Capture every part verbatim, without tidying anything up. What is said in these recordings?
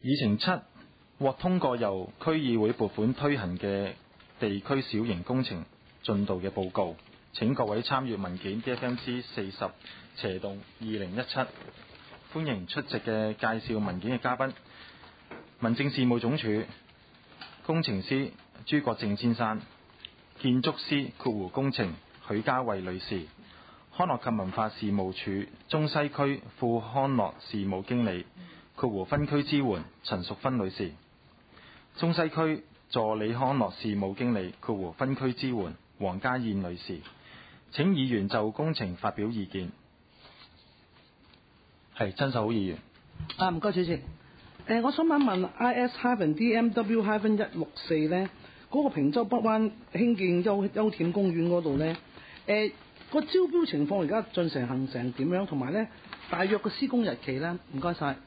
議程七獲通過由區議會撥款推行嘅地區小型工程進度嘅報告。請各位參閱文件 D F M C 四十斜洞二零一七。歡迎出席嘅介紹文件嘅嘉賓：民政事務總署工程師朱國正先生，建築師括弧工程許家慧女士，康樂及文化事務署中西區副康樂事務經理括弧分區支援陳淑芬女士，中西區助理康樂事務經理括弧分區支援黃家燕女士。請議員就工程發表意見。係曾秀好議員。 啊，唔該主席。誒、呃，我想問問 I S D M W 一六四咧，嗰、那個坪洲北灣興建休休憩公園嗰度咧，誒、呃、個招標情況而家進成行成點樣？同埋咧，大約個施工日期咧？唔該晒。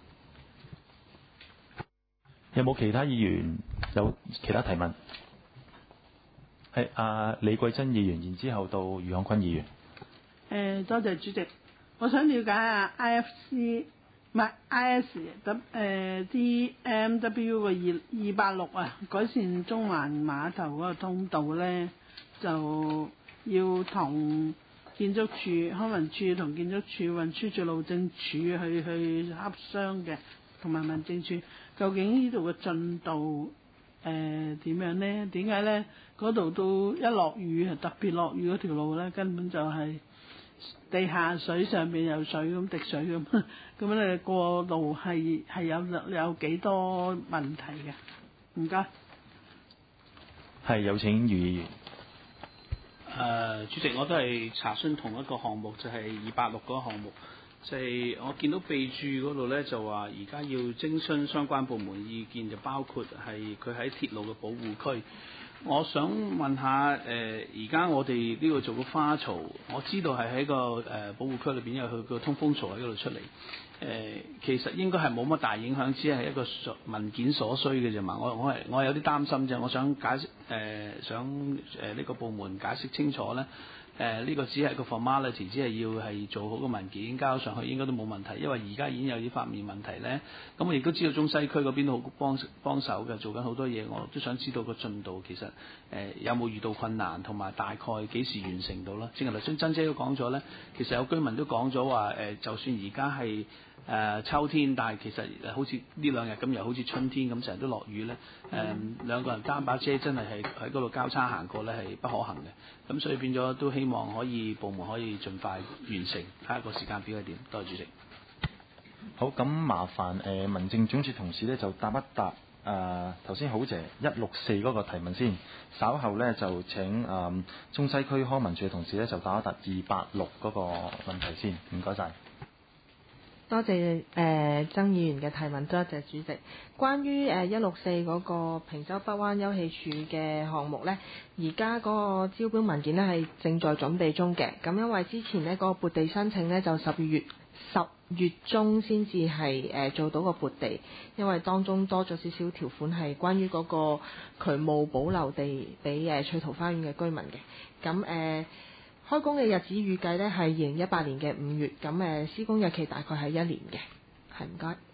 有冇其他議員有其他提問？係阿李桂珍議員，然之後到余漢坤議員。 誒、呃，多謝主席。我想了解下 I F C 唔係 I S 咁誒 D M W 個二二八六啊，改善中環碼頭嗰個通道咧，就要同建築署、康文署同建築署、運輸署、路政署去去洽商嘅，同埋民政處。究竟呢度嘅進度誒點樣咧？點解咧？嗰度都一落雨，特別落雨嗰條路咧，根本就係地下水，上邊有水咁滴水咁，咁樣咧過路係係有有幾多問題嘅？唔該。 係有請余議員。 誒、呃，主席，我都係查詢同一個項目，就係二八六嗰個項目。就係我見到備註嗰度咧，就話而家要徵詢相關部門意見，就包括係佢喺鐵路嘅保護區。我想問下誒，而家我哋呢個做個花槽，我知道係喺個誒、呃、保護區裏邊有佢個通風槽喺嗰度出嚟。誒、呃，其實應該係冇乜大影響，只係一個文件所需嘅啫嘛。我我係我係有啲擔心啫，我想解釋誒、呃，想誒呢、呃這個部門解釋清楚咧。誒、呃、呢、這個只係個 formality， 只係要係做好個文件交上去，應該都冇問題。因為而家已經有呢方面問題咧，咁我亦都知道中西區嗰邊都好幫幫手嘅，做緊好多嘢。我都想知道個進度其實誒、呃、有冇遇到困難，同埋大概幾時完成到啦？正如頭先珍姐都講咗咧，其實有居民都講咗話誒，就算而家係誒秋天，但係其實好似呢兩日咁，又好似春天咁，成日都落雨咧。誒、呃、兩個人擔把遮真係係喺嗰度交叉行過咧，係不可行嘅。咁所以變咗都希望可以部門可以盡快完成，睇下個時間表係點。多謝主席。 好，咁麻煩誒、呃、民政總署同事咧就答一答誒頭先好謝一六四嗰個提問先，稍後咧就請誒、呃、中西區康文署嘅同事咧就答一答二八六嗰個問題先，唔該晒。 多謝誒、呃、曾議員嘅提問，多謝主席。關於誒一六四嗰個坪洲北灣休憩處嘅項目呢，而家嗰個招標文件呢係正在準備中嘅。咁因為之前呢、嗰個撥地申請呢，就十月十月中先至係誒做到個撥地，因為當中多咗少少條款係關於嗰個渠務保留地俾誒翠桃花園嘅居民嘅。咁誒。呃開工嘅日子預計呢係二零一八年嘅五月，咁誒施工日期大概係一年嘅，係唔該。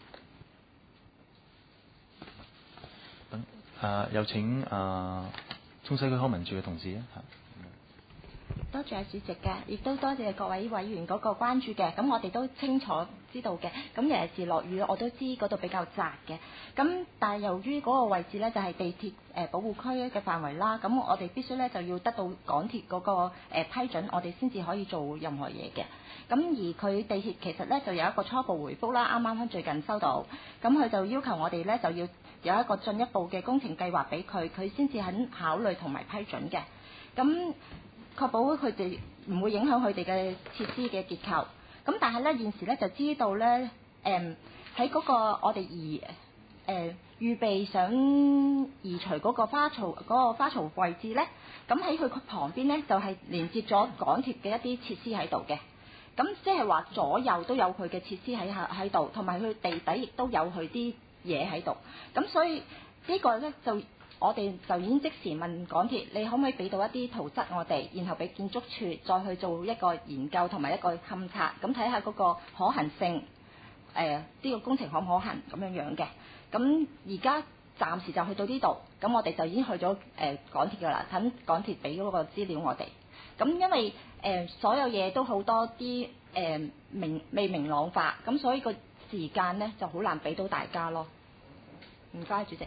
等啊，有請啊中西區康文署嘅同事啊。 多謝主席嘅，亦都多謝各位委員嗰個關注嘅。咁我哋都清楚知道嘅。咁尤其是落雨，我都知嗰度比較窄嘅。咁但係由於嗰個位置呢，就係地鐵誒保護區嘅範圍啦。咁我哋必須呢，就要得到港鐵嗰個誒批准，我哋先至可以做任何嘢嘅。咁而佢地鐵其實呢，就有一個初步回覆啦，啱啱最近收到。咁佢就要求我哋呢，就要有一個進一步嘅工程計劃俾佢，佢先至肯考慮同埋批准嘅。咁確保佢哋唔會影響佢哋嘅設施嘅結構。咁但係咧現時咧就知道咧，誒喺嗰個我哋移誒、呃、預備想移除嗰個花槽嗰、嗰個花槽位置咧，咁喺佢旁邊咧就係、是、連接咗港鐵嘅一啲設施喺度嘅。咁即係話左右都有佢嘅設施喺喺度，同埋佢地底亦都有佢啲嘢喺度。咁所以個呢個咧就。我哋就已經即時問港鐵，你可唔可以俾到一啲圖則我哋，然後俾建築署再去做一個研究同埋一個勘測，咁睇下嗰個可行性，誒、呃、呢、這個工程可唔可行咁樣樣嘅。 咁而家暫時就去到呢度，咁我哋就已經去咗誒、呃、港鐵㗎啦，等港鐵俾嗰個資料我哋。咁因為誒、呃、所有嘢都好多啲誒、呃、明未明朗化，咁所以個時間咧就好難俾到大家咯。唔該，主席。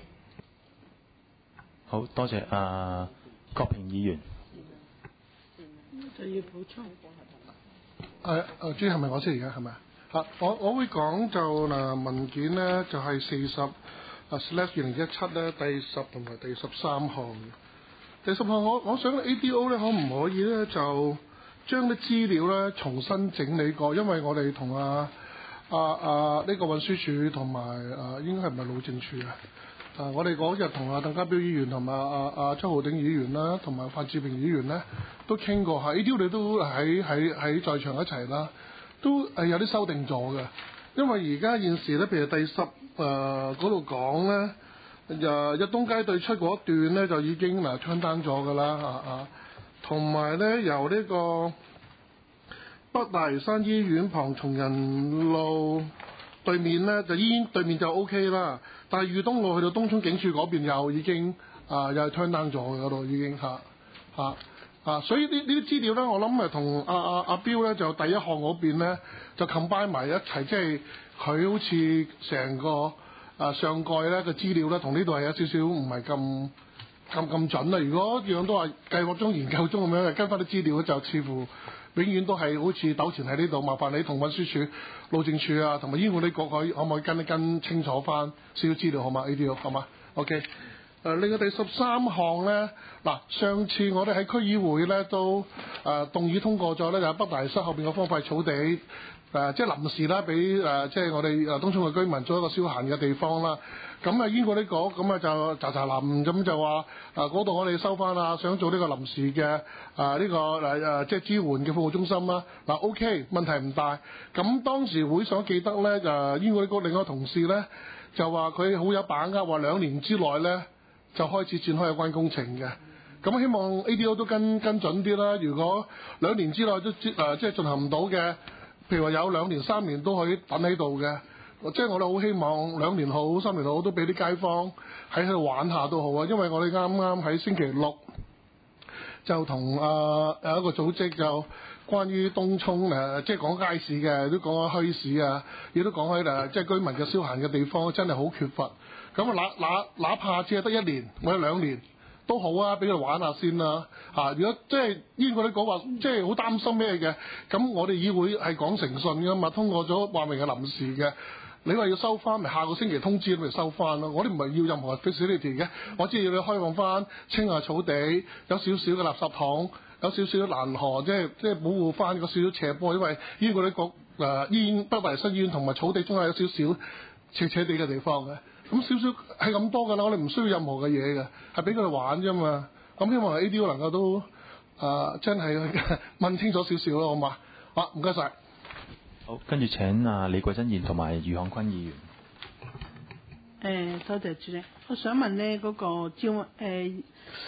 好多謝啊，郭平議員。 就要補充。 誒誒，主係咪我先而家係咪啊？嚇，我我會講就嗱文件咧就係四十啊 slash 二零一七咧第十同埋第十三項嘅。第十項我我想 A D O 咧可唔可以咧就將啲資料咧重新整理過，因為我哋同啊啊啊呢個運輸署同埋啊應該係唔係路政署啊？啊！我哋嗰日同阿鄧家彪議員同埋阿阿周浩鼎議員啦，同埋范志平議員咧，都傾過下。A D O 你都喺喺喺在場一齊啦，都係有啲修訂咗嘅。因為而家現時咧，譬如第十誒嗰度講咧，誒日東街對出嗰一段咧就已經嗱 turn down 咗㗎啦啊啊！同埋咧由呢個北大嶼山醫院旁松仁路對面咧，就醫院對面就 O K 啦。但係裕東路去到東涌警署嗰邊又已經啊、呃、又係 turn down 咗嘅嗰度已經嚇嚇啊！所以呢呢啲資料咧，我諗誒同阿阿阿標咧就第一項嗰邊咧就 combine 埋一齊，即係佢好似成個啊上蓋咧嘅資料咧，同呢度係有少少唔係咁咁咁準啦。如果樣都話計劃中研究中咁樣，跟翻啲資料就似乎永遠都係好似糾纏喺呢度。麻煩你同運輸署、路政署啊，同埋醫管局可可可唔可以跟一跟清楚翻少少資料好嘛？A D O 好嘛 ？OK。誒，另外第十三項咧，嗱上次我哋喺區議會咧都誒、呃、動議通過咗咧，就喺北大嶼山後邊嘅荒廢草地誒、呃，即係臨時啦，俾誒、呃、即係我哋誒東涌嘅居民做一個消閒嘅地方啦。咁啊，醫管局咁啊就查查臨咁就話誒嗰度我哋收翻啦，想做呢個臨時嘅誒呢個誒誒、呃、即係支援嘅服務中心啦。嗱、呃、OK，問題唔大。咁當時會所記得咧，就醫管局另一個同事咧就話佢好有把握，話兩年之內咧，就開始展開有關工程嘅，咁希望 A D O 都跟跟準啲啦。如果兩年之內都誒、呃、即係進行唔到嘅，譬如話有兩年、三年都可以等喺度嘅，即係我哋好希望兩年好、三年好都俾啲街坊喺喺度玩下都好啊。因為我哋啱啱喺星期六就同誒有一個組織就關於東涌誒，即係講街市嘅，都講開墟市啊，亦都講開誒，即係居民嘅消閒嘅地方真係好缺乏。咁啊，哪哪哪怕只係得一年或者兩年都好啊，俾佢玩下先啦嚇、啊。如果即係醫管局講話，即係好擔心咩嘅，咁我哋議會係講誠信㗎嘛，通過咗話明係臨時嘅。你話要收翻，咪下個星期通知咪收翻咯。我哋唔係要任何 facility 嘅，我只係要你開放翻清下草地，有少少嘅垃圾桶，有少少欄河，即係即係保護翻個少少斜坡，因為醫管局誒醫院北大嶼山醫院同埋草地中係有少少斜斜地嘅地方嘅。咁少少係咁多㗎啦，我哋唔需要任何嘅嘢嘅，係俾佢哋玩啫嘛。咁希望 A D O 能夠都啊、呃、真係問清楚少少咯，好嘛？好，唔該晒。 好，跟住請啊李桂珍議員同埋余漢坤議員。 誒、多謝主席。我想問呢嗰、那個招誒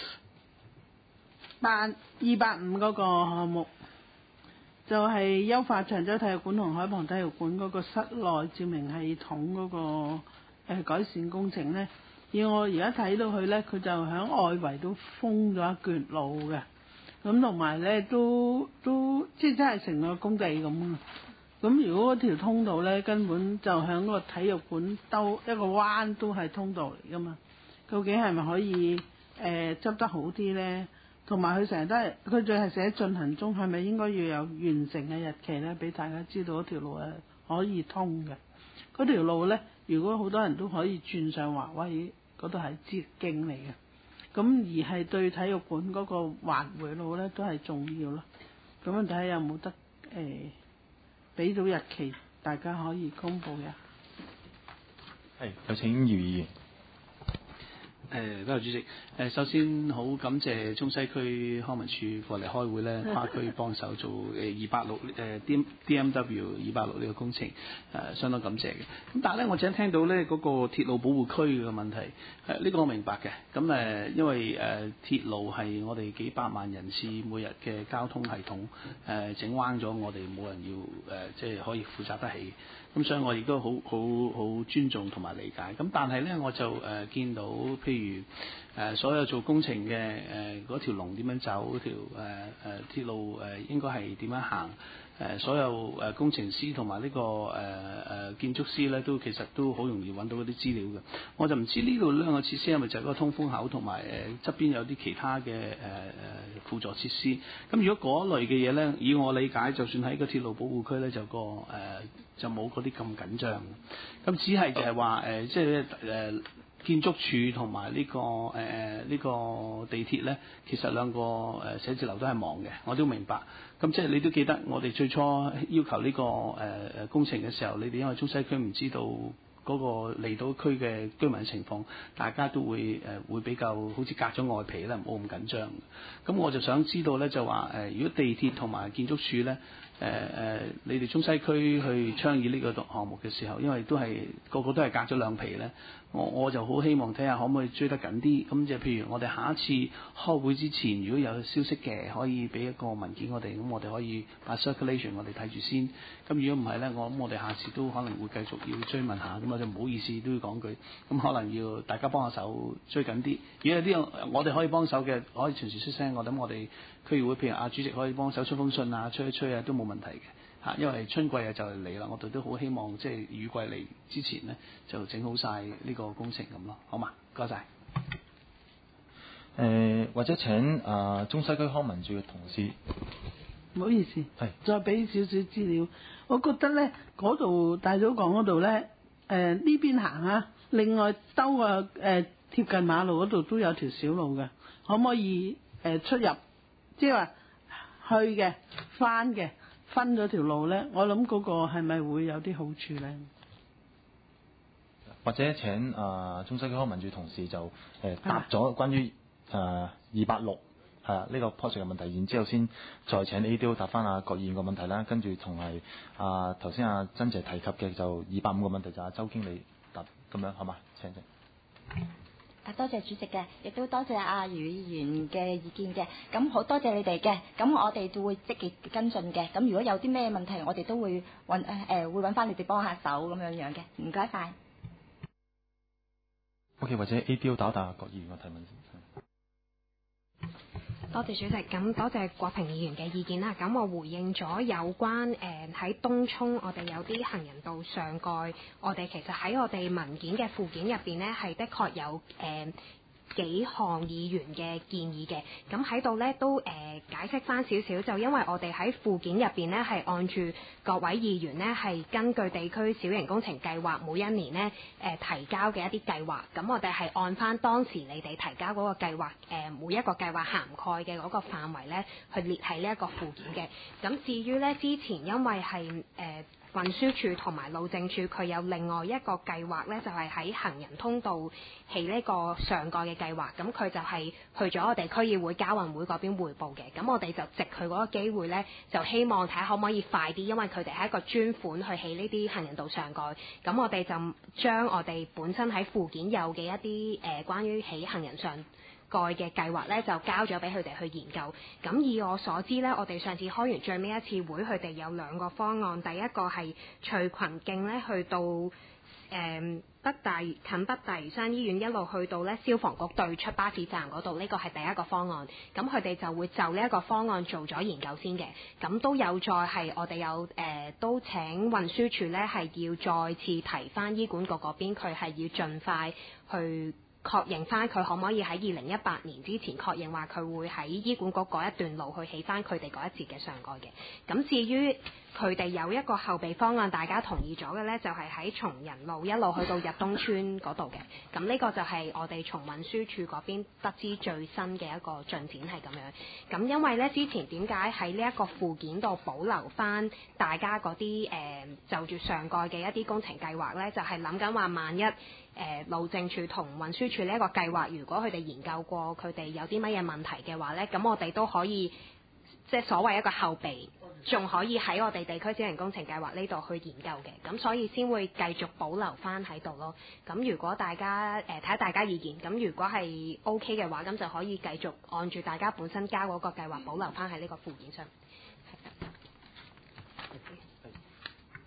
八二八五嗰個項目，就係、是、優化長洲體育館同海傍體育館嗰個室內照明系統嗰、那個。誒改善工程咧，以我而家睇到佢咧，佢就喺外圍都封咗一橛路嘅，咁同埋咧都都即係真係成個工地咁啊！咁如果嗰條通道咧，根本就喺個體育館兜一個彎都係通道嚟噶嘛，究竟係咪可以誒、呃、執得好啲咧？同埋佢成日都係佢仲係寫進行中，係咪應該要有完成嘅日期咧？俾大家知道嗰條路係可以通嘅。嗰條路咧，如果好多人都可以轉上華威嗰度係捷徑嚟嘅，咁而係對體育館嗰個環迴路咧都係重要咯。咁樣睇下有冇得誒俾到日期，大家可以公佈嘅。 係，有請姚議員。 誒，多謝主席。誒，首先好感謝中西區康文署過嚟開會咧，跨區幫手做誒二八六誒 D D M W 二八六呢個工程，誒、呃、相當感謝嘅。咁但係咧，我淨係聽到咧嗰、那個鐵路保護區嘅問題，誒、呃、呢、這個我明白嘅。咁誒、呃，因為誒、呃、鐵路係我哋幾百萬人次每日嘅交通系統，誒、呃、整彎咗，我哋冇人要誒、呃，即係可以負責得起。 咁所以我亦都好好好尊重同埋理解。咁但係咧，我就誒、呃、見到譬如誒、呃、所有做工程嘅誒嗰條龍點樣走，嗰條誒誒、呃、鐵路誒、呃、應該係點樣行。誒、呃、所有誒工程師同埋呢個誒誒、呃、建築師咧，都其實都好容易揾到嗰啲資料嘅。我就唔知呢度兩個設施係咪就係嗰個通風口同埋誒側邊有啲其他嘅誒誒輔助設施。咁如果嗰類嘅嘢咧，以我理解，就算喺個鐵路保護區咧，就個誒、呃、就冇嗰啲咁緊張。咁只係就係話誒，即係誒建築署同埋呢個誒呢、呃呢個地鐵咧，其實兩個誒寫字樓都係忙嘅，我都明白。咁即係你都記得，我哋最初要求呢、這個誒誒、呃、工程嘅時候，你哋因為中西區唔知道嗰個離島區嘅居民情況，大家都會誒、呃、會比較好似隔咗外皮啦，冇咁緊張。咁我就想知道咧，就話誒、呃，如果地鐵同埋建築署咧，誒、呃、誒，你哋中西區去倡議呢個項目嘅時候，因為都係個個都係隔咗兩皮咧，我我就好希望睇下可唔可以追得緊啲。咁就譬如我哋下一次開會之前，如果有消息嘅，可以俾一個文件我哋，咁我哋可以把 circulation 我哋睇住先。咁如果唔係咧，我諗我哋下次都可能會繼續要追問下。咁我就唔好意思都要講句，咁可能要大家幫下手追緊啲。如果有啲我哋可以幫手嘅，可以隨時出聲。我諗我哋區議會譬如阿主席可以幫手出封信啊，吹一吹啊，都冇問題嘅嚇。因為春季啊就嚟啦，我哋都好希望即係雨季嚟之前咧就整好晒呢個工程咁咯，好嘛？唔該晒。 誒、呃、或者請啊、呃、中西區康文署嘅同事， 唔好意思， 係再俾少少資料。我覺得咧嗰度大早講嗰度咧，誒呢邊行啊，另外兜個誒貼近馬路嗰度都有條小路嘅，可唔可以誒、呃、出入？即係話去嘅、翻嘅，分咗條路咧，我諗嗰個係咪會有啲好處咧？ 或者請啊、呃、中西區康文署同事就誒、呃、答咗關於誒二八六係啊呢個 project 嘅問題，然之後先再請 A D O 答翻阿郭議員個問題啦，跟住同埋啊頭先阿珍姐提及嘅就二八五個問題就阿周經理答咁樣，好嘛？請請。 啊，多謝主席嘅，亦都多謝阿余議員嘅意見嘅，咁好多謝你哋嘅，咁我哋都會積極跟進嘅，咁如果有啲咩問題，我哋都會揾誒誒會揾翻你哋幫下手咁樣樣嘅，唔該晒。 O.K. 或者 A D O 打打郭議員嘅提問先。 多謝主席，咁多謝郭平議員嘅意見啦。咁我回應咗有關誒喺、呃、東涌，我哋有啲行人道上蓋，我哋其實喺我哋文件嘅附件入邊呢，係的確有誒、呃幾項議員嘅建議嘅，咁喺度咧都誒、呃、解釋翻少少，就因為我哋喺附件入邊咧係按住各位議員咧係根據地區小型工程計劃每一年咧誒、呃、提交嘅一啲計劃，咁我哋係按翻當時你哋提交嗰個計劃誒、呃、每一個計劃涵蓋嘅嗰個範圍咧去列喺呢一個附件嘅。咁至於咧之前因為係誒。呃運輸署同埋路政署佢有另外一個計劃咧，就係、是、喺行人通道起呢個上蓋嘅計劃。咁佢就係去咗我哋區議會交運會嗰邊彙報嘅。咁我哋就藉佢嗰個機會咧，就希望睇下可唔可以快啲，因為佢哋係一個專款去起呢啲行人道上蓋。咁我哋就將我哋本身喺附件有嘅一啲誒、呃、關於起行人上蓋嘅計劃咧就交咗俾佢哋去研究。咁以我所知咧，我哋上次開完最尾一次會，佢哋有兩個方案。第一個係翠群徑咧，去到誒、呃、北大近北大嶼山醫院一路去到咧消防局對出巴士站嗰度，呢個係第一個方案。咁佢哋就會就呢一個方案做咗研究先嘅。咁都有再係我哋有誒、呃、都請運輸署咧係要再次提翻醫管局嗰邊，佢係要盡快去確認翻佢可唔可以喺二零一八年之前確認話佢會喺醫管局嗰一段路去起翻佢哋嗰一節嘅上蓋嘅。咁至於佢哋有一個後備方案，大家同意咗嘅呢，就係喺松仁路一路去到日東村嗰度嘅。咁呢個就係我哋從運輸署嗰邊得知最新嘅一個進展係咁樣。咁因為呢，之前點解喺呢一個附件度保留翻大家嗰啲誒就住上蓋嘅一啲工程計劃呢？就係諗緊話萬一誒、呃、路政署同運輸署呢一個計劃，如果佢哋研究過佢哋有啲乜嘢問題嘅話呢，咁我哋都可以即係所謂一個後備。仲可以喺我哋地區小型工程計劃呢度去研究嘅，咁所以先會繼續保留翻喺度咯。咁如果大家誒睇下大家意見，咁如果係 O K 嘅話，咁就可以繼續按住大家本身交嗰個計劃保留翻喺呢個附件上。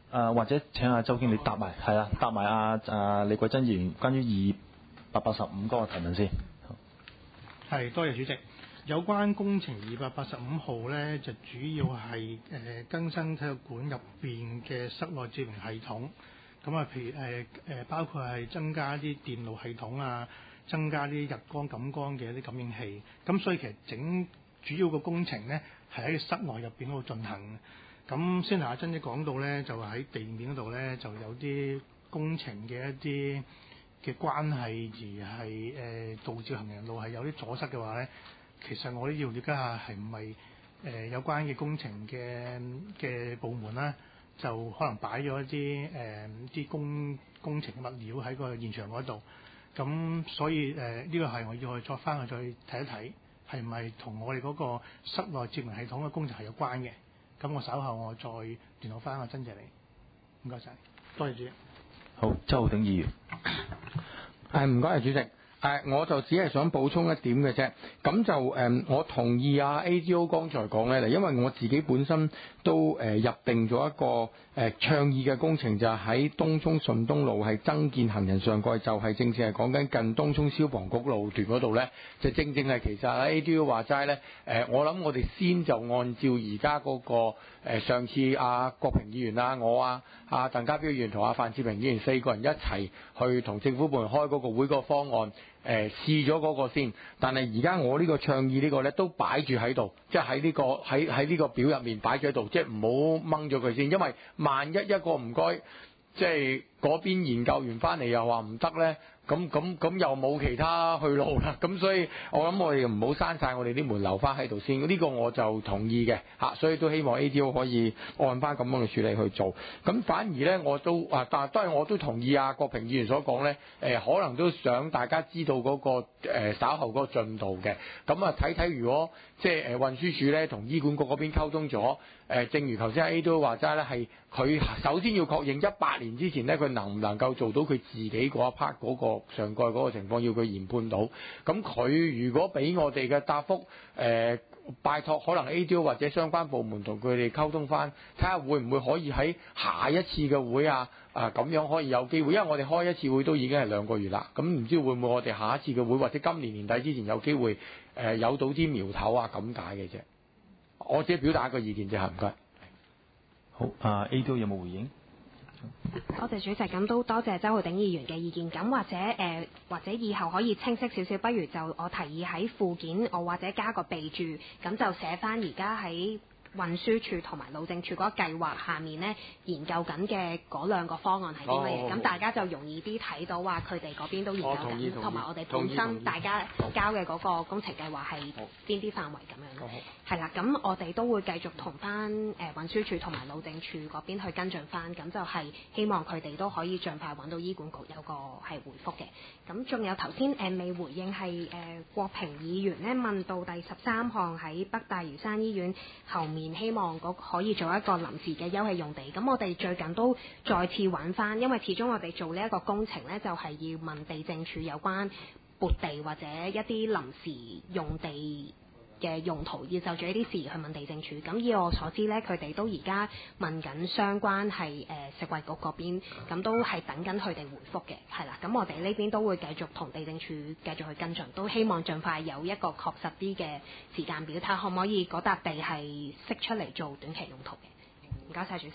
啊，或者請阿周經理答埋，係啦，答埋阿阿李桂珍議員關於二百八十五嗰個提問先。 係，多謝主席。有關工程二百八十五號咧，就主要係誒、呃、更新體育館入邊嘅室內照明系統。咁啊，譬如誒誒、呃，包括係增加啲電路系統啊，增加啲日光感光嘅一啲感應器。咁所以其實整主要個工程咧係喺室內入邊嗰度進行。咁先頭阿珍姐講到咧，就喺地面嗰度咧就有啲工程嘅一啲嘅關係，而係誒、呃、導致行人路係有啲阻塞嘅話咧。其實我都要了解下係唔係誒有關嘅工程嘅嘅部門啦，就可能擺咗一啲誒啲工工程嘅物料喺個現場嗰度，咁所以誒呢、呃這個係我要去再翻去再睇一睇，係唔係同我哋嗰個室內照明系統嘅工程係有關嘅？咁我稍後我再聯絡翻阿珍姐你，唔該晒，多謝主席。 好，周浩鼎議員。 誒唔該，主席。誒、呃，我就只係想補充一點嘅啫。咁就誒、呃，我同意啊 A G O 剛才講咧，因為我自己本身都誒、呃、入定咗一個誒、呃、倡議嘅工程，就係喺東涌順東路係增建行人上蓋，就係、是、正正係講緊近東涌消防局路段嗰度咧，就正正係其實 A G O 話齋咧，誒、呃，我諗我哋先就按照而家嗰個、呃、上次阿、啊、郭平議員啊，我啊，阿鄧家彪議員同阿范志平議員四個人一齊去同政府部門開嗰個會個方案。誒、呃、試咗嗰個先，但係而家我呢個倡議呢個呢都擺住喺度，即係喺呢個喺喺呢個表入面擺住喺度，即係唔好掹咗佢先，因為萬一一個唔該，即係嗰邊研究完翻嚟又話唔得呢，咁咁咁又冇其他去路啦，咁所以我諗我哋唔好閂晒我哋啲門留翻喺度先，呢、這個我就同意嘅嚇，所以都希望 A G O 可以按翻咁樣嘅處理去做。咁反而呢，我都啊，但係當然我都同意啊郭平議員所講呢，誒、呃、可能都想大家知道嗰、那個誒、呃、稍後嗰個進度嘅。咁啊睇睇如果即係誒運輸署呢同醫管局嗰邊溝通咗，誒、呃、正如頭先 A 都話齋呢，係佢首先要確認一八年之前呢，佢能唔能夠做到佢自己嗰一 part 嗰個上蓋嗰個情況，要佢研判到。咁佢如果俾我哋嘅答覆，誒、呃、拜託可能 A D O 或者相關部門同佢哋溝通翻，睇下會唔會可以喺下一次嘅會啊啊咁樣可以有機會，因為我哋開一次會都已經係兩個月啦，咁唔知會唔會我哋下一次嘅會或者今年年底之前有機會誒、呃、有到啲苗頭啊咁解嘅啫。我只係表達一個意見啫，唔該。 好，啊 A D O 有冇回應？ 多謝主席，咁都多謝周浩鼎議員嘅意見。咁或者誒、呃，或者以後可以清晰少少，不如就我提議喺附件，我或者加個備註，咁就寫翻而家喺運輸署同埋路政署嗰個計劃下面呢，研究緊嘅嗰兩個方案係啲乜嘢，咁、哦、大家就容易啲睇到話佢哋嗰邊都研究緊，同埋我哋本身大家交嘅嗰個工程計劃係邊啲範圍咁樣咯。係啦，咁我哋都會繼續同翻誒運輸署同埋路政署嗰邊去跟進翻，咁就係希望佢哋都可以盡快揾到醫管局有個係回覆嘅。咁仲有頭先誒未回應係誒、呃、郭平議員咧問到第十三項喺北大嶼山醫院後面，希望嗰可以做一個臨時嘅休憩用地。咁我哋最近都再次揾翻，因為始終我哋做呢一個工程咧，就係、是、要問地政署有關撥地或者一啲臨時用地嘅用途，要就住呢啲事去問地政署。咁以我所知咧，佢哋都而家問緊相關係誒、呃、食衞局嗰邊，咁都係等緊佢哋回覆嘅，係啦。咁我哋呢邊都會繼續同地政署繼續去跟進，都希望盡快有一個確實啲嘅時間表，睇下可唔可以嗰笪地係釋出嚟做短期用途嘅。唔該晒主席。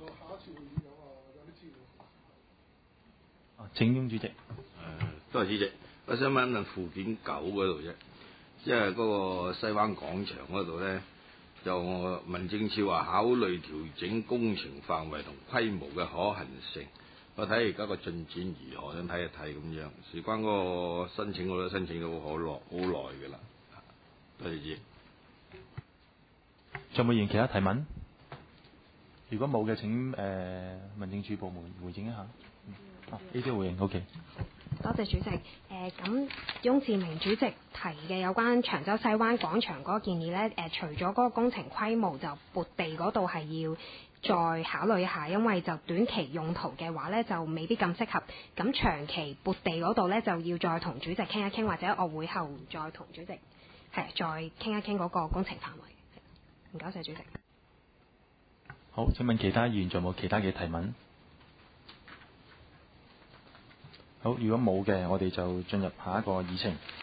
請雍主席。誒、 呃，多謝主席。我想問一問附件九嗰度啫。即係嗰個西灣廣場嗰度咧，就民政處話考慮調整工程範圍同規模嘅可行性。我睇而家個進展如何，想睇一睇咁樣。事關嗰個申請，我都申請咗好耐好耐嘅啦。多謝主席。 仲有冇其他提問？如果冇嘅，請誒、呃、民政處部門回應一下。嗯，啊呢啲回應 OK。 多謝主席。誒、呃、咁，翁志明主席提嘅有關長洲西灣廣場嗰個建議呢，誒、呃、除咗嗰個工程規模，就撥地嗰度係要再考慮一下，因為就短期用途嘅話呢，就未必咁適合。咁長期撥地嗰度呢，就要再同主席傾一傾，或者我會後再同主席係再傾一傾嗰個工程範圍。唔該晒主席。 好，請問其他議員仲有冇其他嘅提問？好，如果冇嘅，我哋就進入下一個議程。